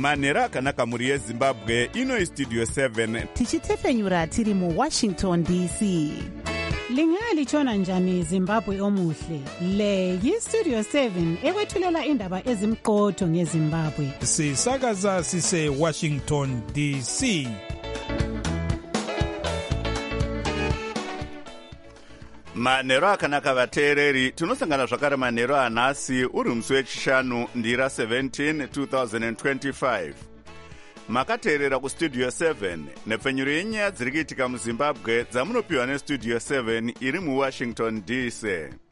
manhero akanaka mhuri yezimbabwe. Ino Studio 7 tichitefenyura tiri muWashington DC. Lingalitshona njani Zimbabwe omuhle? Le yiStudio 7 ekwethulela indaba ezimqotho ngeZimbabwe. Sisakaza sise Washington DC. manhero akanaka vateereri, tinosangana zvakare manhero anhasi uri musi wechishanu ndira 17 2025. makateerera kustudio 7 nepfenyuro yenyaya dziri kuitika muzimbabwe dzamunopiwa nestudio 7 iri muwashington DC.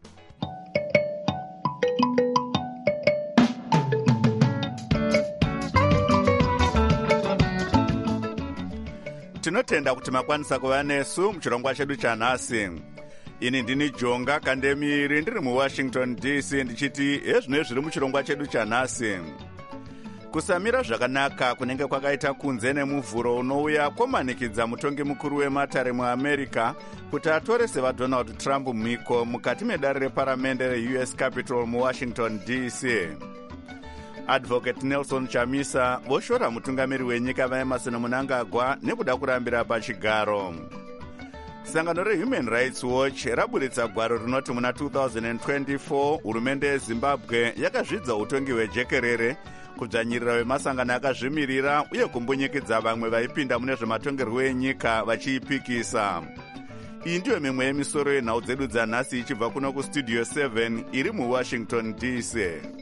tinotenda kuti makwanisa kuva nesu muchirongwa chedu chanhasi. Ini ndini Jonga Kandemiri ndiri muWashington DC ndichiti hezvino zviri muchirongwa chedu chanhasi. Kusamira zvakanaka kunenge kwakaita kunze nemuvhuro unouya kwamanikidza mutongi mukuru wematare muAmerica kuti atore sevaDonald Trump mhiko mukati medare reparamende reUS Capitol muWashington DC. Advocate Nelson Chamisa voshora mutungamiri wenyika vaEmerson Mnangagwa nekuda kurambira pachigaro. Sangano reHuman Rights Watch raburitsa gwaro rinoti muna 2024 hurumende yeZimbabwe yakazvidza utongi hwejekerere, kudzvanyirira vemasangano akazvimirira uye kumbunyikidza vamwe vaipinda mune zvematongerwo enyika vachiipikisa. Iyi ndiyo mimwe yemisoro yenhau dzedu dzanhasi ichibva kuno kustudio 7 iri muWashington DC.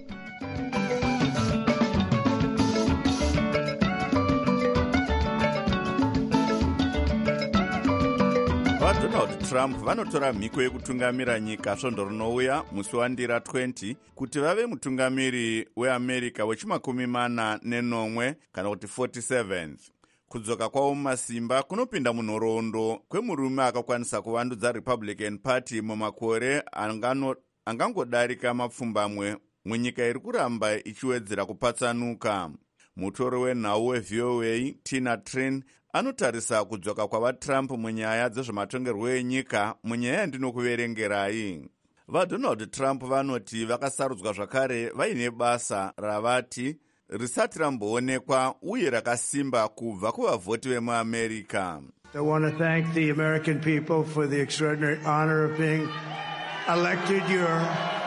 Donald Trump vanotora mhiko yekutungamira nyika svondo rinouya musi wandira 20 kuti vave mutungamiri weAmerica wechimakumi-mana-nenomwe kana kuti 47th. Kudzoka kwavo mumasimba kunopinda munhoroondo kwemurume akakwanisa kuvandudza Republican Party mumakore angangodarika mapfumbamwe munyika iri kuramba ichiwedzera kupatsanuka. Mutori wenhau weVOA Tina Trin anotarisa kudzoka kwavaTrump munyaya dzezvematongerwo enyika munyaya yandinokuverengerai. VaDonald Trump vanoti vakasarudzwa zvakare vaine basa ravati risati ramboonekwa uye rakasimba kubva kuvavhoti vemuAmerica. I want to thank the American people for the extraordinary honor of being elected your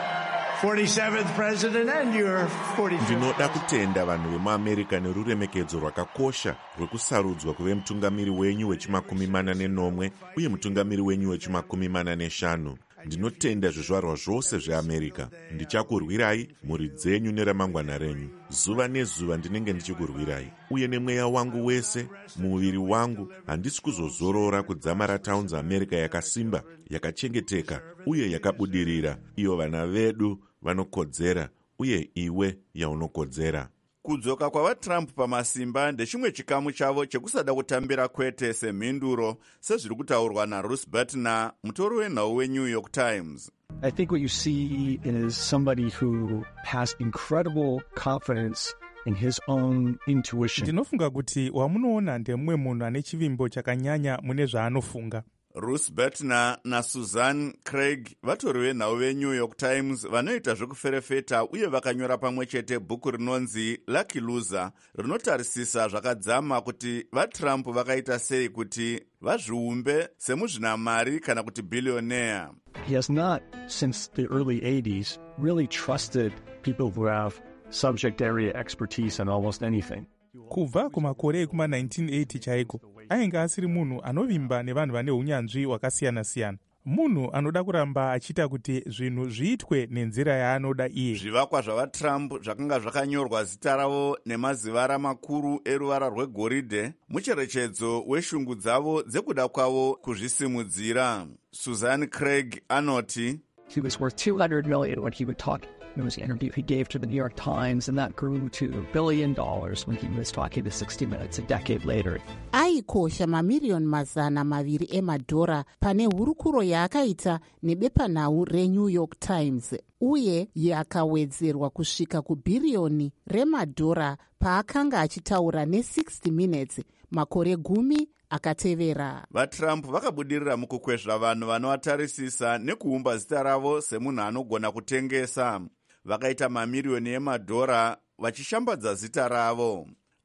47th president and your 45th. Ndinoda kutenda vanhu vemuAmerica neruremekedzo rwakakosha rwekusarudzwa kuve mutungamiri wenyu wechimakumi-mana-nenomwe uye mutungamiri wenyu wechimakumi-mana-neshanu. Ndinotenda zvizvarwa zvose zveAmerica. Ndichakurwirai, mhuri dzenyu neramangwana renyu. Zuva nezuva ndinenge ndichikurwirai. Uye nemweya wangu wese, muviri wangu, handisi kuzozorora kudzamara taunza America yakasimba, yakachengeteka uye yakabudirira. Iyo vana vedu vanokodzera uye iwe yaunokodzera. Kudzoka kwavaTrump pamasimba ndechimwe chikamu chavo chekusada kutambira kwete semhinduro sezviri kutaurwa naRuth Butner, mutori wenhau weNew York Times. I think what you see is somebody who has incredible confidence in his own intuition. Ndinofunga kuti wamunoona ndemumwe munhu ane chivimbo chakanyanya mune zvaanofunga. Ruth Butner naSusan Craig vatori venhau veNew York Times vanoita zvekuferefeta uye vakanyora pamwe chete bhuku rinonzi Lucky Loser rinotarisisa zvakadzama kuti vaTrump vakaita sei kuti vazviumbe semuzvinamari kana kuti billionaire. He has not, since the early 80s, really trusted people who have subject area expertise in almost anything. Kubva kumakore ekuma-1980 chaiko, ainge asiri munhu anovimba nevanhu vane unyanzvi hwakasiyana-siyana. Munhu anoda kuramba achiita kuti zvinhu zviitwe nenzira yaanoda iye. Zvivakwa zvavaTrump zvakanga zvakanyorwa zita ravo nemazivara makuru eruvara rwegoridhe, mucherechedzo weshungu dzavo dzekuda kwavo kuzvisimudzira. Susan Craig anoti, He was worth $200 million when he would talk. There was an interview he gave to the New York Times, and that grew to $1 billion when he was talking to 60 Minutes a decade later. Aikosha mamiliyoni mazana maviri emadhora pane hurukuro yaakaita nebepanhau reNew York Times, uye yakawedzerwa kusvika kubhiriyoni remadhora paakanga achitaura ne60 Minutes makore 10 akatevera. VaTrump vakabudirira mukukwezva vanhu vanovatarisisa nekuumba zita ravo semunhu anogona kutengesa. Vakaita mamiriyoni emadhora vachishambadza zita ravo.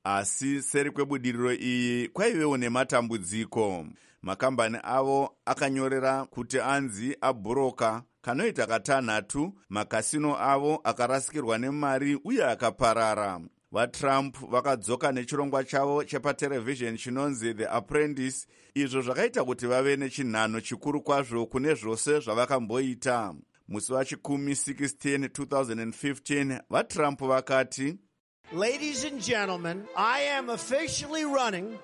asi seri kwebudiriro iyi kwaivewo nematambudziko. Makambani avo akanyorera kuti anzi abhuroka kanoita katanhatu makasino avo akarasikirwa nemari uye akaparara. VaTrump vakadzoka nechirongwa chavo chepaterevhizheni chinonzi The Apprentice, izvo zvakaita kuti vave nechinhano chikuru kwazvo kune zvose zvavakamboita. Musi wachikumi 16 2015 VaTrump vakati, Ladies and gentlemen, I am officially running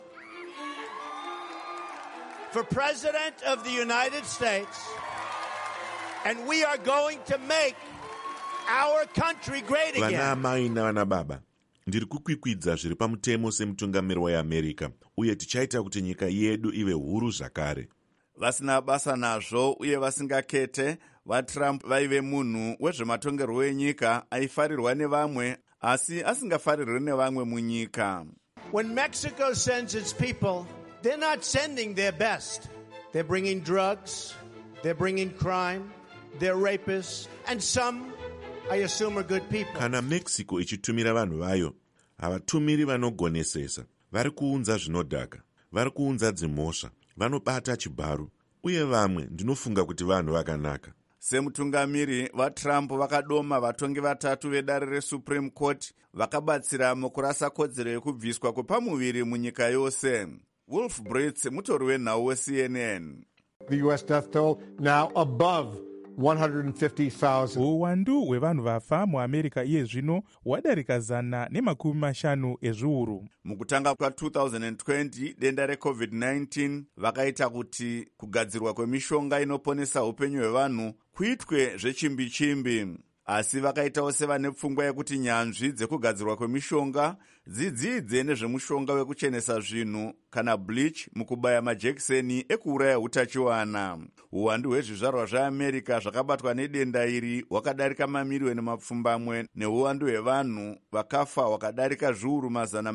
for President of the United States, and we are going to make our country great again. Vana mai navana baba, ndiri kukwikwidza zviri pamutemo semutungamiri weAmerica, uye tichaita kuti nyika yedu ive huru zvakare. Vasina basa nazvo uye vasingakete, VaTrump vaive munhu wezvematongerwo enyika aifarirwa nevamwe asi asingafarirwi nevamwe munyika. When Mexico sends its people, they're not sending their best. They're bringing drugs, they're bringing crime, they're rapists, and some, I assume, are good people. Kana Mexico ichitumira vanhu vayo, havatumiri vanogonesesa, vari kuunza zvinodhaka, vari kuunza dzimhosva, vanobata chibharu, uye vamwe ndinofunga kuti vanhu vakanaka. Semutungamiri, VaTrump vakadoma vatongi vatatu vedare reSupreme Court vakabatsira mukurasa kodzero yekubviswa kwepamuviri munyika yose. Wolf Blitz, mutori wenhau weCNN. The US death toll now above 150,000. Uwandu hwevanhu vafa muAmerica iye zvino hwadarika 150 ezviuru. Mukutanga kwa2020 denda reCovid-19 vakaita kuti kugadzirwa kwemishonga inoponesa upenyu hwevanhu kuitwe zvechimbi-chimbi. Asi vakaitawo sevane pfungwa yekuti nyanzvi dzekugadzirwa kwemishonga dzidzidze nezvemushonga wekuchenesa zvinhu kana bleach mukubaya majekiseni ekuuraya utachiwana. Uwandu hwezvizvarwa zveAmerica zvakabatwa nedenda iri hwakadarika mamiriyoni mapfumbamwe neuwandu hwevanhu vakafa hwakadarika zviuru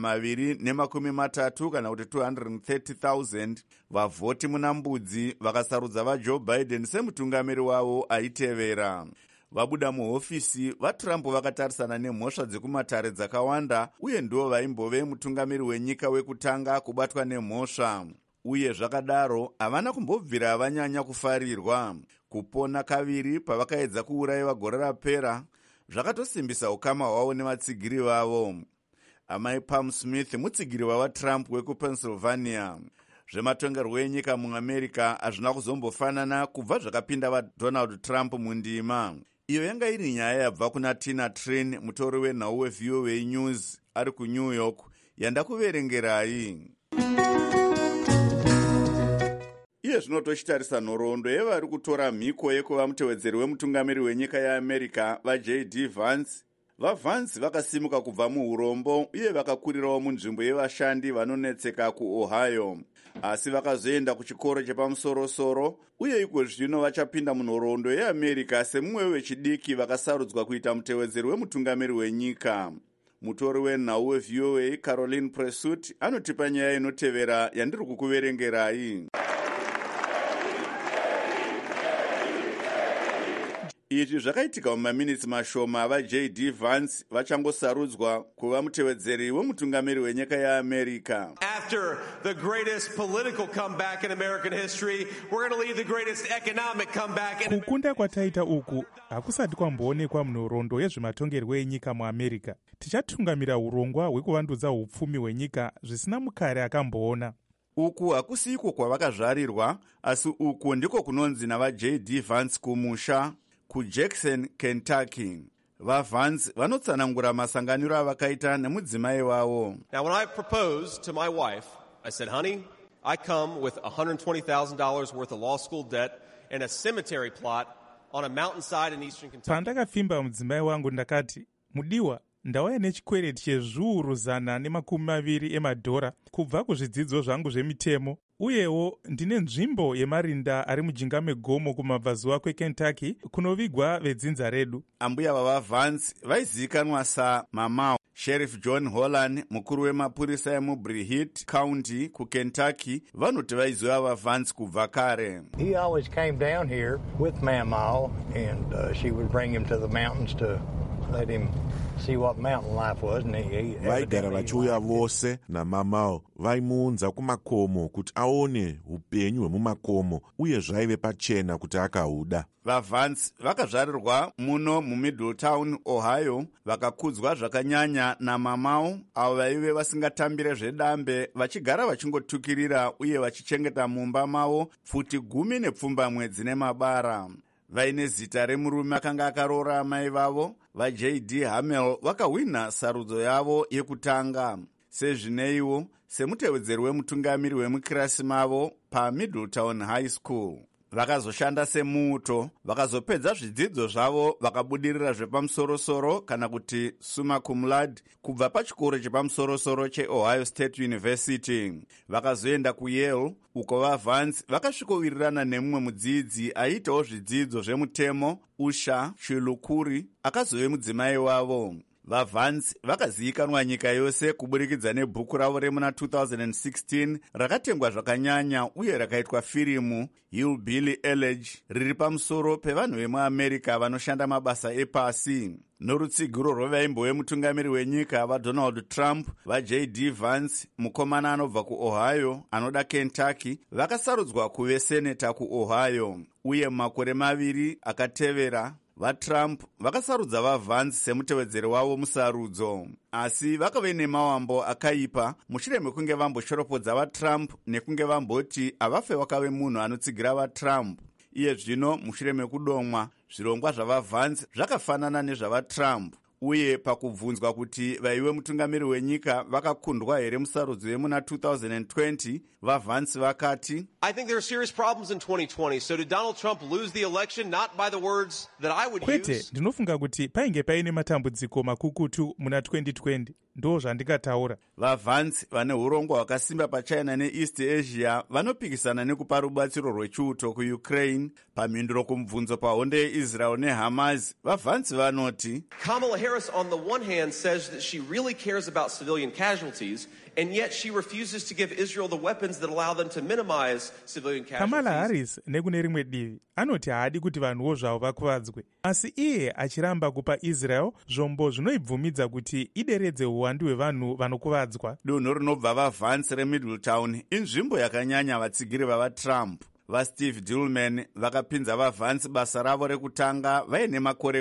230 kana kuti 230,000. Vavhoti muna mbudzi vakasarudza vaJoe Biden semutungamiri wavo aitevera. Vabuda muhofisi, VaTrump vakatarisana nemhosva dzekumatare dzakawanda uye ndivo vaimbove mutungamiri wenyika wekutanga kubatwa nemhosva. Uye zvakadaro havana kumbobvira vanyanya kufarirwa. Kupona kaviri pavakaedza kuurayiwa gore rapera zvakatosimbisa ukama hwavo nevatsigiri vavo. Amai Pam Smith mutsigiri wavaTrump wekuPennsylvania. Zvematongerwo enyika muAmerica hazvina kuzombofanana kubva zvakapinda vaDonald Trump mundima. Iyo yanga iri nyaya yabva kuna Tina Trin, mutori wenhau weVOA News ari kuNew York, yandakuverengerai. Iye zvino tochitarisa nhoroondo yevari kutora mhiko yekuva mutevedzeri wemutungamiri wenyika yeAmerica vaJD Vance. VaVance vakasimuka kubva muurombo uye vakakurirawo munzvimbo yevashandi vanonetseka kuOhio. Asi vakazoenda kuchikoro chepamusoro-soro uye iko zvino vachapinda munhoroondo yeAmerica semumwe wechidiki vakasarudzwa kuita mutevedzeri wemutungamiri wenyika. Mutori wenhau weVOA Caroline Presut anotipa nyaya inotevera yandiri kukuverengerai. Izvi zvakaitika mumaminitsi mashoma vaJD Vance vachangosarudzwa kuva mutevedzeri wemutungamiri wenyika yeAmerica. After the greatest political comeback in American history, we're going to lead the greatest economic comeback in Kukunda kwataita uku hakusati kwamboonekwa munhoroondo yezvematongerwo enyika muAmerica. Tichatungamira urongwa hwekuvandudza upfumi hwenyika zvisina mukare akamboona. Uku hakusiko kwavakazvarirwa, asi uku ndiko kunonzi navaJD Vance kumusha kuJackson, Kentucky. VaVance vanotsanangura masanganiro avakaita nemudzimai wavo. Now, when I proposed to my wife, I said, honey, I come with $120,000 worth of law school debt and a cemetery plot on a mountainside in eastern Kentucky. Pandakafimba mudzimai wangu ndakati, mudiwa, ndauya nechikwereti chezviuru 120 emadhora kubva kuzvidzidzo zvangu zvemitemo, uyewo ndine nzvimbo yemarinda ari mujinga megomo kumabvazuva kweKentucky kunovigwa vedzinza redu. Ambuya vavaVance vaizivikanwa saMamau. Sheriff John Holland, mukuru wemapurisa emuBreathitt County kuKentucky, vanoti vaiziva vaVance kubva kare. He always came down here with Mamau and she would bring him to the mountains to let him see what mountain life was, and vaigara vachiuya vose namamao vaimuunza kumakomo kuti aone upenyu hwemumakomo uye zvaive pachena kuti akahuda. VaVance vakazvarirwa muno muMiddletown, Ohio, vakakudzwa zvakanyanya namamao avo vaive vasingatambire zvedambe, vachigara vachingotukirira uye vachichengeta mumba mavo futi 10 dzine mabara. Vaine zita remurume akanga akaroora amai vavo, vaJD Hamel, vakahwina sarudzo yavo yekutanga. Sezvineiwo, semutevedzeri wemutungamiri wemukirasi mavo paMiddletown High School. Vakazoshanda semuuto, vakazopedza zvidzidzo zvavo vakabudirira zvepamusoro-soro kana kuti summa cum laude kubva pachikoro chepamusoro-soro cheOhio State University. Vakazoenda kuYale, uko vaVance vakasvikowirirana nemumwe mudzidzi aiitawo zvidzidzo zvemutemo, Usha Chilukuri, akazove mudzimai wavo. VaVance vakazivikanwa nyika yose kuburikidza nebhuku ravo remuna 2016 rakatengwa zvakanyanya uye rakaitwa firimu, Hillbilly Elegy, riri pamusoro pevanhu vemuAmerica vanoshanda mabasa epasi. Norutsigiro rwevaimbo mutungamiri wenyika vaDonald Trump, vaJD Vance, mukomana anobva kuOhio anoda Kentucky, vakasarudzwa kuve seneta kuOhio. Uye makore 2 akatevera, vaTrump vakasarudza vaVance semutevedzeri wavo musarudzo, asi vakave nemawambo akaipa mushure mekunge vamboshoropodza vaTrump nekunge vamboti havafe wakave munhu anotsigira vaTrump. Iye zvino mushure mekudomwa, zvirongwa zvavaVance zvakafanana nezvavaTrump. Uye pakubvunzwa kuti vaive mutungamiri wenyika vakakundwa here musarudzo yemuna 2020, vaVance vakati, I think there are serious problems in 2020, so did Donald Trump lose the election not by the words that I would Kwete, use? ndinofunga kuti painge paine matambudziko makukutu muna 2020, ndo zvandikataura. VaVance vane urongwa hwakasimba paChina neEast Asia vanopikisana nekupa rubatsiro rwechiuto kuUkraine. Pamhinduro kumubvunzo pahondo yeIsrael neHamas, vaVance vanoti, Kamala Harris on the one hand says that she really cares about civilian casualties, and yet she refuses to give Israel the weapons that allow them to minimize civilian casualties. Kamala Harris nekune rimwe divi anoti haadi kuti vanhuwo zvavo vakuvadzwe, asi iye achiramba kupa Israel zvombo zvinoibvumidza kuti ideredze uwandu hwevanhu vanokuvadzwa. Dunhu rinobva vaVance reMiddletown inzvimbo yakanyanya vatsigiri vavaTrump. VaSteve Dillman vakapinza vaVance basa ravo rekutanga vaine makore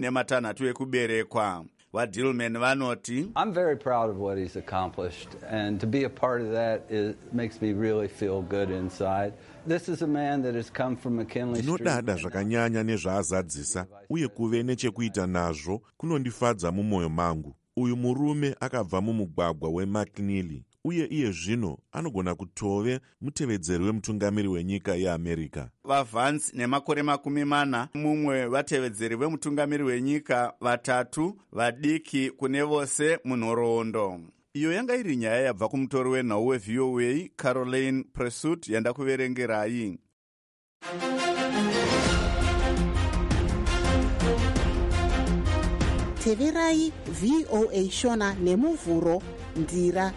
16 ekuberekwa. VaDillman vanoti, I'm very proud of what he's accomplished, and to be a part of that makes me really feel good inside. This is a man that has come from McKinley Street. Ndinodada zvakanyanya nezvaazadzisa uye kuve nechekuita nazvo kunondifadza mumwoyo mangu. Uyu murume akabva mumugwagwa weMcKinley uye iye zvino anogona kutove mutevedzeri wemutungamiri wenyika yeAmerica. VaVance nemakore 40, mumwe vatevedzeri vemutungamiri wenyika 3 vadiki kune vose munhoroondo. Iyo yanga iri nyaya yabva kumutori wenhau weVOA Caroline Presut yandakuverengerai. Teverai VOA Shona nemuvhuro ndira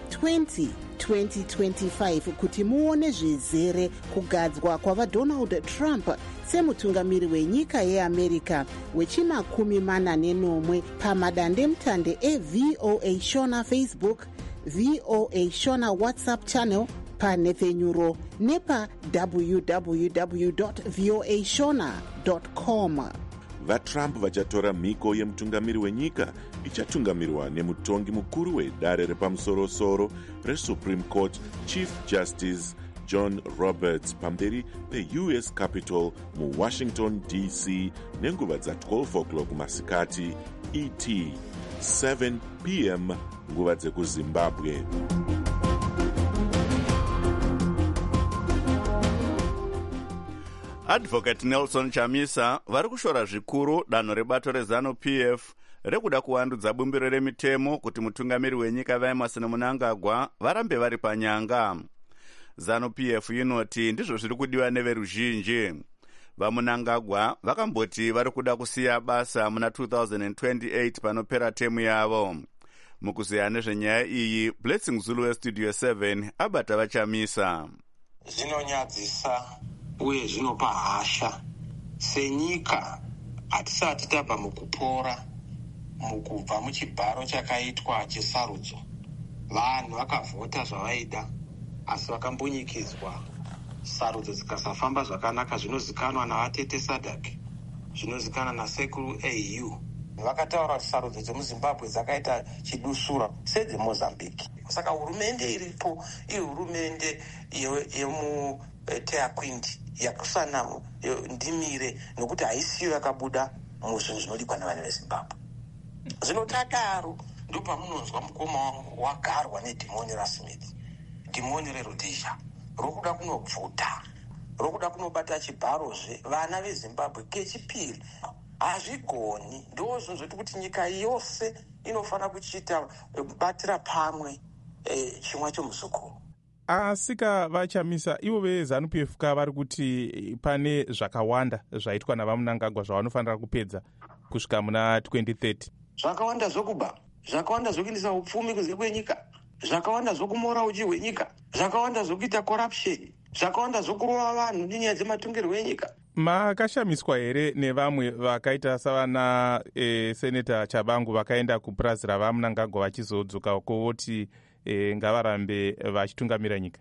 2025 kuti muone zvizere kugadzwa kwavaDonald Trump semutungamiri wenyika yeAmerica wechi40 pamadandemutande eVOA Shona Facebook, VOA Shona WhatsApp channel, panhepfenyuro nepa www.voashona.com. VaTrump vachatora mhiko yemutungamiri wenyika ichatungamirwa nemutongi mukuru wedare repamusoro-soro reSupreme Court Chief Justice John Roberts pamberi peUS Capitol muWashington DC nenguva dza12 o'clock masikati ET, 7 p.m. nguva dzekuZimbabwe. Advocate Nelson Chamisa vari kushora zvikuru danho rebato reZANU-PF rekuda kuvandudza bumbiro remitemo kuti mutungamiri wenyika vaEmerson Mnangagwa varambe vari panyanga. ZANU-PF inoti ndizvo zviri kudiwa neveruzhinji. VaMnangagwa vakamboti vari kuda kusiya basa muna 2028 panopera temu yavo. Mukuzeya nezvenyaya iyi, Blessing Zulu weStudio 7 abata vaChamisa. Zvinonyadzisa uye zvinopa hasha senyika hatisati tabva mukupora mukubva muchibharo chakaitwa chesarudzo vanhu vakavhota zvavaida asi vakambunyikidzwa sarudzo dzikasafamba zvakanaka zvinozikanwa navatete Sadak zvinozikanwa nasekuru AU vakataura kuti sarudzo dzemuzimbabwe dzakaita chidusura sedzemozambique saka hurumende iripo ihurumende yemuteakwindi yakusana ndimire nokuti haisiyo yakabuda muzvinhu zvinodikwa nevanhu vezimbabwe zvinotadaro ndopamunonzwa mukoma wangu wagarwa nedhimoni raSmith dhimoni reRhodesia rokuda kunobvuta rokuda kunobata chibharozve vana vezimbabwe kechipiri hazvigoni ndozvo zvoti kuti nyika yose inofanira kuchita kubatira pamwe chimwa chomuzukuru asika vachamisa ivo veZANU-PF vari kuti pane zvakawanda zvaitwa navaMnangagwa zvavanofanira kupedza kusvika muna 2030 zvakawanda zvokuba zvakawanda zvokuindisa upfumi kunze kwenyika zvakawanda zvokumora uchi hwenyika zvakawanda zvokuita corruption zvakawanda zvokurova vanhu nenyaya dzematongerwo enyika makashamiswa here nevamwe vakaita savana seneta Chabangu vakaenda kupurazi ravaMnangagwa vachizodzoka kovoti ngavarambe vachitungamira nyika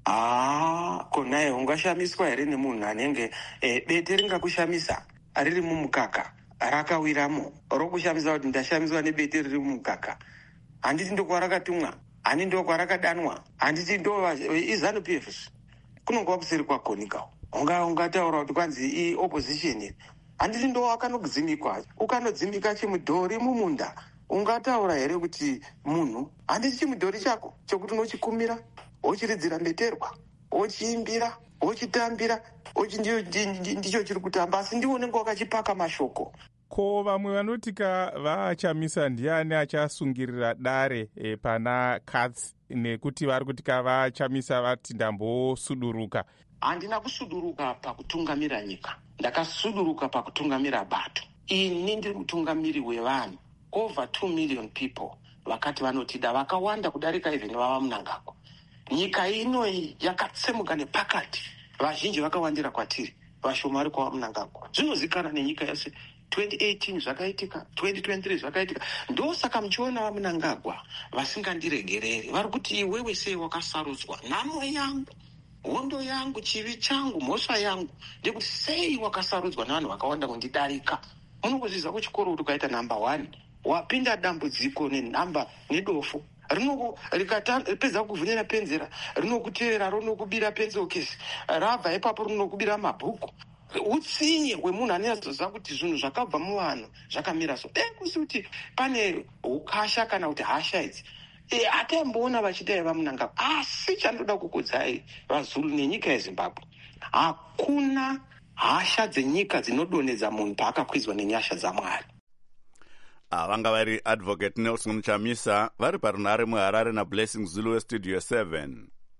konaye ungashamiswa here nemunhu anenge bete ringakushamisa riri mumukaka rakawiramo rokushamisa kuti ndashamiswa nebete riri mumukaka handiti ndokwarakatumwa hani ndokwarakadanwa handiti ndo iZANU-PF kunonga kuseri kwakonikawo ungataura kuti kwanzi iopposition iri handiti ndo akanodzimikwa ukanodzimika chimudhori mumunda ungataura here kuti munhu handiti chimudhori chako chokuti unochikumira wochiridzira mbeterwa wochiimbira wochitambira ndicho chiri kutamba asi ndiwo unenge wakachipaka mashoko ko vamwe vanotika vachamisa ndiani achasungirira dare pana Katsi nekuti vari kutika vachamisa vati ndambosuduruka handina kusuduruka pakutungamira nyika ndakasuduruka pakutungamira bato ini ndiri mutungamiri wevanhu over 2 million people vakati vanotida vakawanda kudarika even vavaMnangagwa nyika inoyi yakatsemuka nepakati vazhinji vakawandira kwatiri vashoma vari kwavaMnangagwa zvinozikana nenyika yose 2018 zvakaitika 2023 zvakaitika ndosaka muchiona vaMnangagwa vasingandiregereri vari kuti iwewe sei wakasarudzwa nhamo yangu hondo yangu chivi changu mhosva yangu ndekuti sei wakasarudzwa nevanhu vakawanda kundidarika munongozviziva kuchikoro kuti ukaita number 1 wapinda dambudziko nenhamba nedofo rikapedza kuvhunyira penzera rinokutevera rinokubira penzokesi rabva ipapo rinokubira mabhuku utsinye hwemunhu aneazoziva kuti zvinhu zvakabva muvanhu zvakamira so kusi kuti pane ukasha kana kuti hasha idzi atamboona vachidai vaMnangagwa asi chandoda kukudzai vaZulu nenyika yeZimbabwe hakuna hasha dzenyika dzinodonedza munhu paakakwidzwa nenyasha dzaMwari vanga vari advocate Nelson Chamisa vari parunhare muHarare naBlessing Zulu westudio 7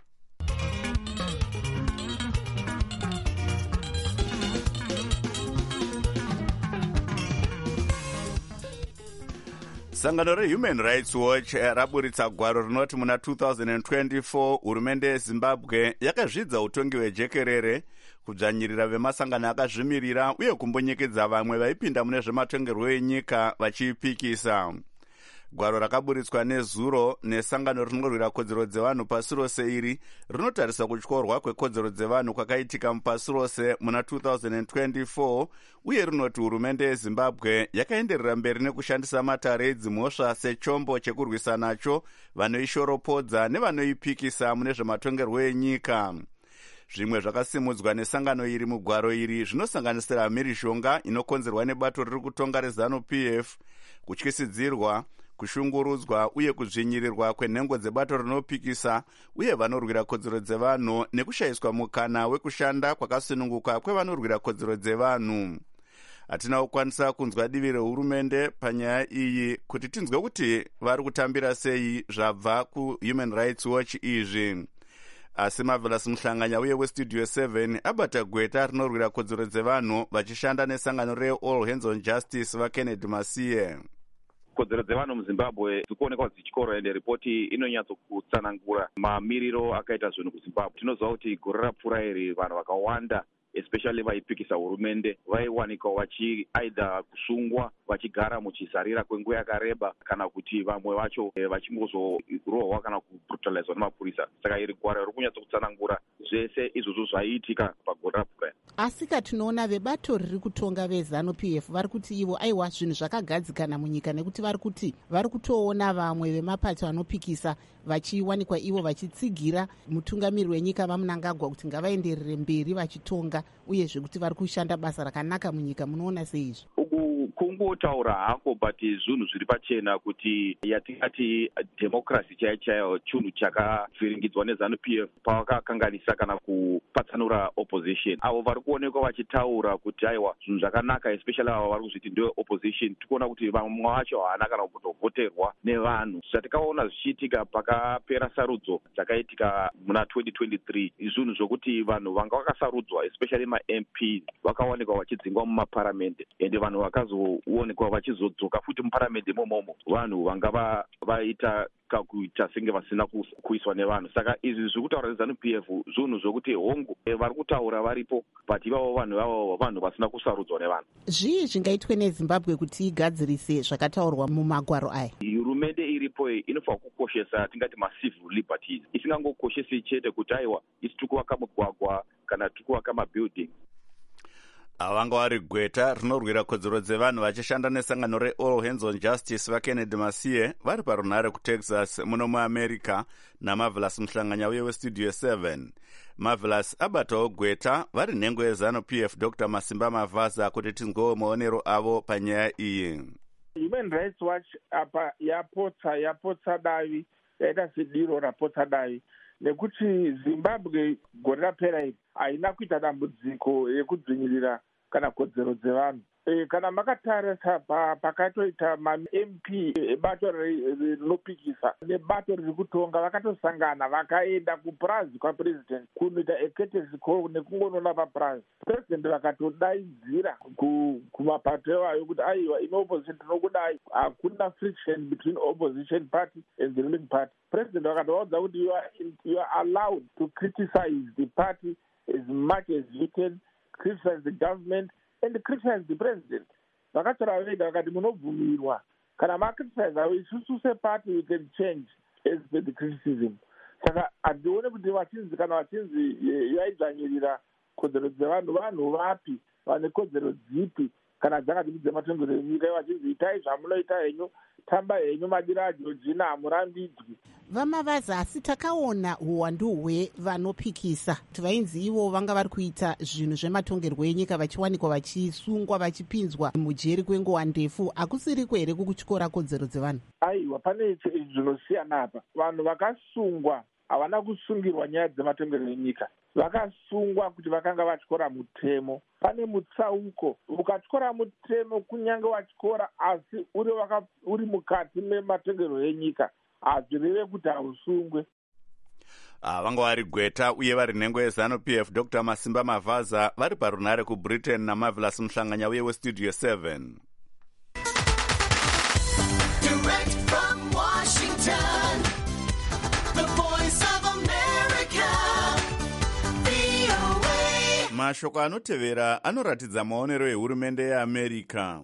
sangano reHuman Rights Watch raburitsa gwaro rinoti muna 2024 hurumende yeZimbabwe yakazvidza utongi hwejekerere kudzvanyirira vemasangano akazvimirira uye kumbunyikedza vamwe vaipinda mune zvematongerwo enyika vachiipikisa. Gwaro rakaburitswa nezuro nesangano rinorwira kodzero dzevanhu pasi rose iri rinotarisa kutyorwa kwekodzero dzevanhu kwakaitika mupasi rose muna 2024 uye rinoti hurumende yeZimbabwe yakaenderera mberi nekushandisa matare edzimhosva sechombo chekurwisa nacho vanoishoropodza nevanoipikisa mune zvematongerwo enyika. Zvimwe zvakasimudzwa nesangano iri mugwaro iri zvinosanganisira mhirizhonga inokonzerwa nebato riri kutonga reZANU-PF, kutyisidzirwa, kushungurudzwa uye kudzvinyirirwa kwenhengo dzebato rinopikisa uye vanorwira kodzero dzevanhu nekushayiswa mukana wekushanda kwakasununguka kwevanorwira kodzero dzevanhu. Hatina kukwanisa kunzwa divi rehurumende panyaya iyi kuti tinzwe kuti vari kutambira sei zvabva kuHuman Rights Watch izvi. Asi Marvelous Muhlanganya uye westudio 7 abata gweta rinorwira kodzero dzevanhu vachishanda nesangano reAll Hands on Justice vaKennedy Masiye. Kodzero dzevanhu muZimbabwe dzikuonekwa dzichikora ende ripoti inonyatsokutsanangura mamiriro akaita zvinhu kuZimbabwe. Tinoziva kuti gore rapfuura iri vanhu vakawanda especially vaipikisa hurumende vaiwanika aidha kusungwa vachigara muchizarira kwenguva yakareba kana kuti vamwe vacho vachingozorohwa kana kubrutalizwa nemapurisa. Saka iri gwara riri kunyatsokutsanangura zvese izvozvo zvaiitika pagore rapfuura. Asika tinoona vebato riri kutonga veZANU-PF vari kuti ivo aiwa zvinhu zvakagadzikana munyika, nekuti vari kuti vari kutoona vamwe vemapato anopikisa vachiwanikwa ivo vachitsigira mutungamiri wenyika vaMnangagwa kuti ngavaenderere mberi vachitonga, uyezve kuti vari kushanda basa rakanaka munyika. Munoona seizvo? Kungotaura hako, but zvinhu zviri pachena kuti yatingati democracy chaiyo chinhu chakavhiringidzwa neZANU-PF pavakakanganisa kana kupatsanura opposition. Avo vari kuonekwa vachitaura kuti aiwa zvinhu zvakanaka, especially avo vari kuzviti ndewe opposition, tikuona kuti vamwe vacho haana kana kutovhoterwa nevanhu. Zvatikaona zvichiitika pakapera sarudzo dzakaitika muna 2023, zvinhu zvokuti vanhu vanga vakasarudzwa especially ma-MP vakawanikwa vachidzingwa mumaparamende, ende vanhu vakazoonekwa vachizodzoka futi muparamende imomo, vanhu vanga vaita kuita senge vasina kuiswa nevanhu. Saka izvi zviri kutaura neZANU-PF zvinhu zvokuti hongu vari kutaura varipo, but ivavo vanhu vasina kusarudzwa nevanhu. Zvii zvingaitwe neZimbabwe kuti igadzirise zvakataurwa mumagwaro aya? Hurumende iripo inofanira kukoshesa tingati ma-civil liberties, isingangokoshesi chete kuti aiwa isi tikuvaka mugwagwa kana tikuvaka mabuilding. Vanga vari gweta rinorwira kodzero dzevanhu vachishanda nesangano reAll Hands on Justice vaKennedy Masiye vari parunhare kuTexas muno muAmerica naMarvelous Muhlanganya uye weStudio 7. Marvelous abatawo gweta vari nhengo yeZANU-PF Dr. Masimba Mavaza kuti tinzwewo maonero avo panyaya iyi. Human Rights Watch apa yapotsa davi, yaita sediro rapotsa davi, nekuti Zimbabwe gore rapera iri haina kuita dambudziko yekudzvinyirira kana kodzero dzevanhu. Kana makatarisa pakatoita ma-MP ebato rinopikisa nebato riri kutonga vakatosangana vakaenda kupurazi kwapresident kunoita ecourtesy call nekungonoona papurazi. President vakatodaidzira kumapato evayo kuti aiwa ine opposition tinokudai, hakuna friction between opposition party and the ruling party. President vakatovaudza kuti you are allowed to criticize the party as much as you can, criticize the government and criticize the president. Vakatora vega vakati munobvumirwa kana macriticize isusu separty we can change as per the criticism. Saka handione kuti vachinzi kana vachinzi yaidzvanyirira kodzero dzevanhu vapi, vane kodzero dzipi kana dzakati dzematongerero enyika, vachinzi itai zvamunoita henyu, tamba henyu madira aJorgina hamurambidzwi. VaMavaza, asi takaona uwandu hwevanopikisa kuti vainzi ivo vanga vari kuita zvinhu zvematongerwo enyika vachiwanikwa vachisungwa vachipinzwa mujeri kwenguva ndefu. Hakusiriko here kukutyora kodzero dzevanhu? Aiwa, pane zvinosiyana apa. Vanhu vakasungwa havana kusungirwa nyaya dzematongerero enyika, vakasungwa kuti vakanga vatyora mutemo. Pane mutsauko, ukatyora mutemo kunyange watyora asi uri mukati mematongerero enyika hazvireve kuti hausungwe. Vanga vari gweta uye vari nhengo yeZANU-PF Dr. Masimba Mavaza vari parunhare kuBritain naMarvelous Muhlanganya uye weStudio 7. Direct from Washington, the voice of America, VOA. Mashoko anotevera anoratidza maonero ehurumende yeAmerica.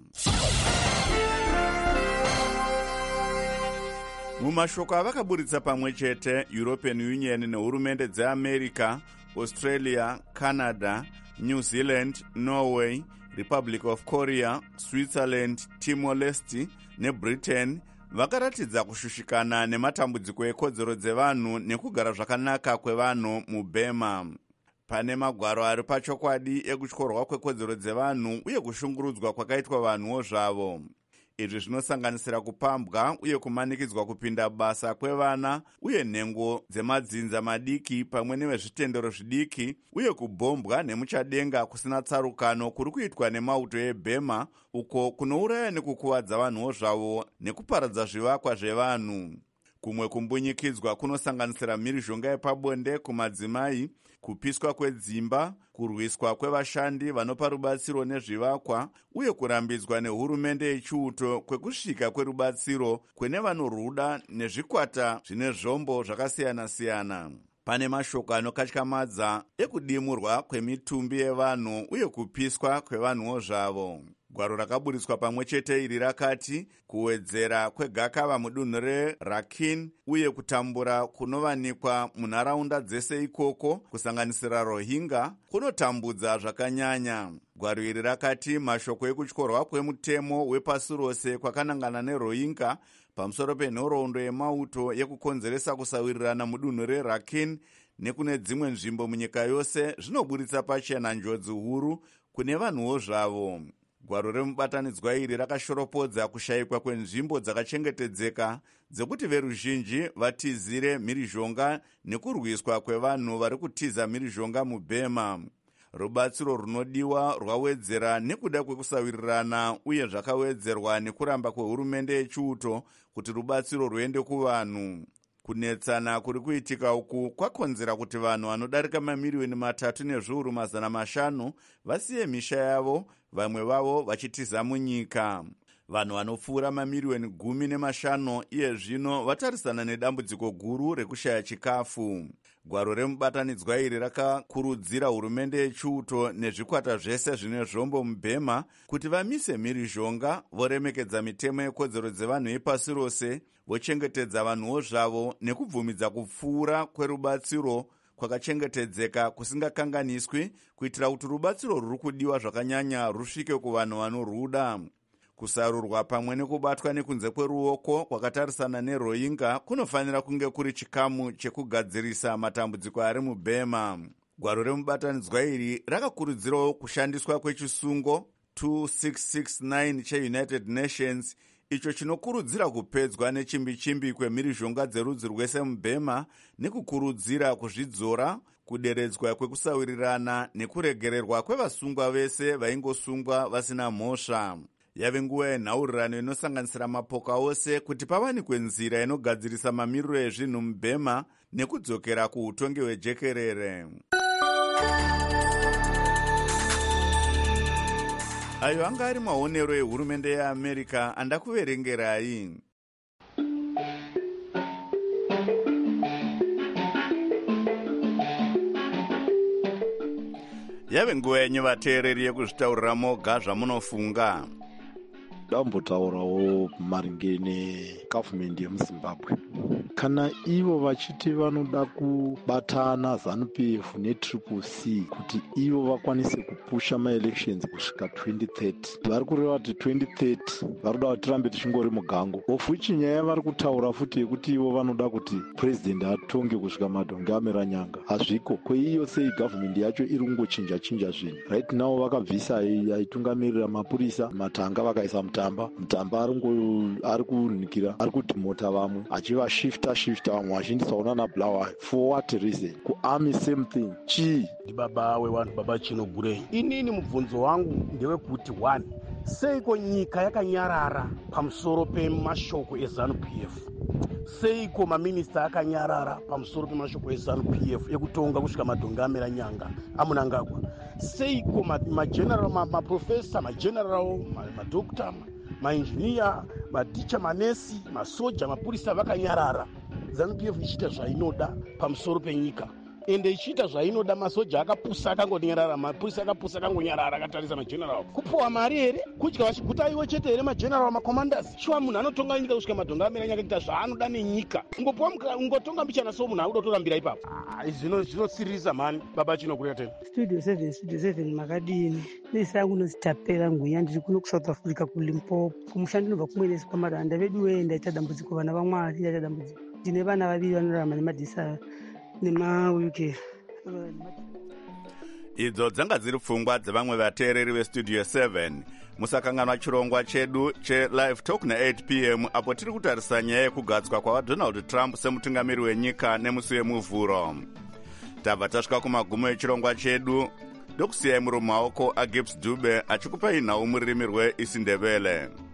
Mumashoko avakaburitsa pamwe chete European Union nehurumende dzeAmerica, Australia, Canada, New Zealand, Norway, Republic of Korea, Switzerland, Timor-Leste neBritain vakaratidza kushushikana nematambudziko ekodzero dzevanhu nekugara zvakanaka kwevanhu muBurma. Pane magwaro ari pachokwadi ekutyorwa kwekodzero dzevanhu uye kushungurudzwa kwakaitwa vanhuwo zvavo. Izvi zvinosanganisira kupambwa uye kumanikidzwa kupinda basa kwevana uye nhengo dzemadzinza madiki pamwe nevezvitendero zvidiki uye kubhombwa nemuchadenga kusina tsarukano kuri kuitwa nemauto eBurma uko kunouraya nekukuvadza vanhuwo zvavo nekuparadza zvivakwa zvevanhu. Kumwe kumbunyikidzwa kunosanganisira mhirizhonga yepabonde kumadzimai, kupiswa kwedzimba, kurwiswa kwevashandi vanopa rubatsiro nezvivakwa uye kurambidzwa nehurumende yechiuto kwekusvika kwerubatsiro kwene vanoruda nezvikwata zvine zvombo zvakasiyana-siyana. pane mashoko anokatyamadza ekudimurwa kwemitumbi yevanhu uye kupiswa kwevanhuwo zvavo. Gwaro rakaburitswa pamwe chete iri rakati kuwedzera kwegakava mudunhu reRakhine uye kutambura kunovanikwa munharaunda dzese ikoko kusanganisira Rohingya kunotambudza zvakanyanya. Gwaro iri rakati mashoko ekutyorwa kwemutemo wepasi rose kwakanangana neRohingya pamusoro penhoroondo yemauto yekukonzeresa kusawirirana mudunhu reRakhine nekune dzimwe nzvimbo munyika yose zvinoburitsa pachena njodzi huru kune vanhuwo zvavo. Gwaro remubatanidzwa iri rakashoropodza kushayikwa kwenzvimbo dzakachengetedzeka dzekuti veruzhinji vatizire mhirizhonga nekurwiswa kwevanhu vari kutiza mhirizhonga muBurma. Rubatsiro runodiwa rwawedzera nekuda kwekusawirirana uye zvakawedzerwa nekuramba kwehurumende yechiuto kuti rubatsiro ruende kuvanhu. Kunetsana kuri kuitika uku kwakonzera kuti vanhu vanodarika mamiliyoni 3.5 vasiye misha yavo, vamwe vavo vachitiza munyika. Vanhu vanopfuura mamiliyoni 15 iye zvino vatarisana nedambudziko guru rekushaya chikafu. Gwaro remubatanidzwa iri rakakurudzira hurumende yechiuto nezvikwata zvese zvine zvombo muBurma kuti vamise mhirizhonga, voremekedza mitemo yekodzero dzevanhu ipasi rose, vochengetedza vanhuwo zvavo nekubvumidza kupfuura kwerubatsiro kwakachengetedzeka kusingakanganiswi kuitira kuti rubatsiro ruri kudiwa zvakanyanya rusvike kuvanhu vanoruda. Kusarurwa pamwe nekubatwa nekunze kweruoko kwakatarisana neRohingya kunofanira kunge kuri chikamu chekugadzirisa matambudziko ari muBurma. Gwaro remubatanidzwa iri rakakurudzirawo kushandiswa kwechisungo 2669 cheUnited Nations icho chinokurudzira kupedzwa nechimbi-chimbi kwemhirizhonga dzerudzi rwese muBurma nekukurudzira kuzvidzora, kuderedzwa kwekusawirirana nekuregererwa kwevasungwa vese vaingosungwa vasina mhosva. Yave nguva yenhaurirano inosanganisira mapoka ose kuti pawanikwe nzira inogadzirisa mamiriro ezvinhu muBurma nekudzokera kuutongi hwejekerere. Ayo anga ari maonero ehurumende yeAmerica andakuverengerai. Yave nguva yenyu vateereri yekuzvitaurira moga zvamunofunga. Dambotaurawo maringe negavhumende yemuZimbabwe. Kana ivo vachiti vanoda kubatana ZANU-PF neCCC kuti ivo vakwanise kupusha maelections kusvika 2030, vari kureva kuti 2030 varoda kuti tirambe tichingori mugango, of which nyaya vari kutaura futi yekuti ivo vanoda kuti president atonge kusvika madhonge amera nyanga hazviko. Kweiyo sei gavhumende yacho iri kungochinja zvinhu. Right now vakabvisa aitungamirira mapurisa, matanga vakaisa mutamba ari kunikira, ari kudhimota vamwe achivashifta vamwe vachindisawo nana Blawa. For what reason? Kuarmy same thing. Chii? Baba wevanhu, baba Chinogurei. Inini mubvunzo wangu ndewekuti 1, seiko nyika yakanyarara pamusoro pemashoko eZANU-PF? Seiko maminista akanyarara pamusoro pemashoko eZANU-PF ekutonga kusvika madhonge amera nyanga aMunangagwa? Seiko mageneral, maprofesa, mageneral, madokta, mainjiniya, maticha, manesi, masoja, mapurisa vakanyarara? ZANU-PF ichita zvainoda pamusoro penyika, ende ichita zvainoda. Masoja akapusa akangonyarara, mapurisa akapusa akangonyarara, akatarisa mageneral. Kupuwa mari here? Kudya vachigutaiwo chete here mageneral, macommanders? Shuwa munhu anotonga nyika kusvika madhonge amera nyanga kuita zvaanoda nenyika. Ungotonga mbichana so munhu akutorambira ipapo. Zvinosirisa mani. Baba Chinogurei tena. Studio 7 makadini. Nesangu nozitapera ngunya ndiri kuno kuSouth Africa kuLimpopo. Kumushando ndinobva kumwene kwamaranda vedu ndaita dambudziko vana vaMwari, ndaita dambudziko. Ndine vana vaviri vanorarama nemadhisa nemawheelchair. Idzo dzanga dziri pfungwa dzevamwe vateereri veStudio 7. Musakanganwa chirongwa chedu cheLive Talk na8 p.m. apo tiri kutarisa nyaya yekugadzwa kwaDonald Trump semutungamiri wenyika nemusi wemuvhuro. Tabva tasvika kumagumo echirongwa chedu, ndokusiyai muri mumaoko aGibbs Dube achikupai nhau mururimi rweIsindebele.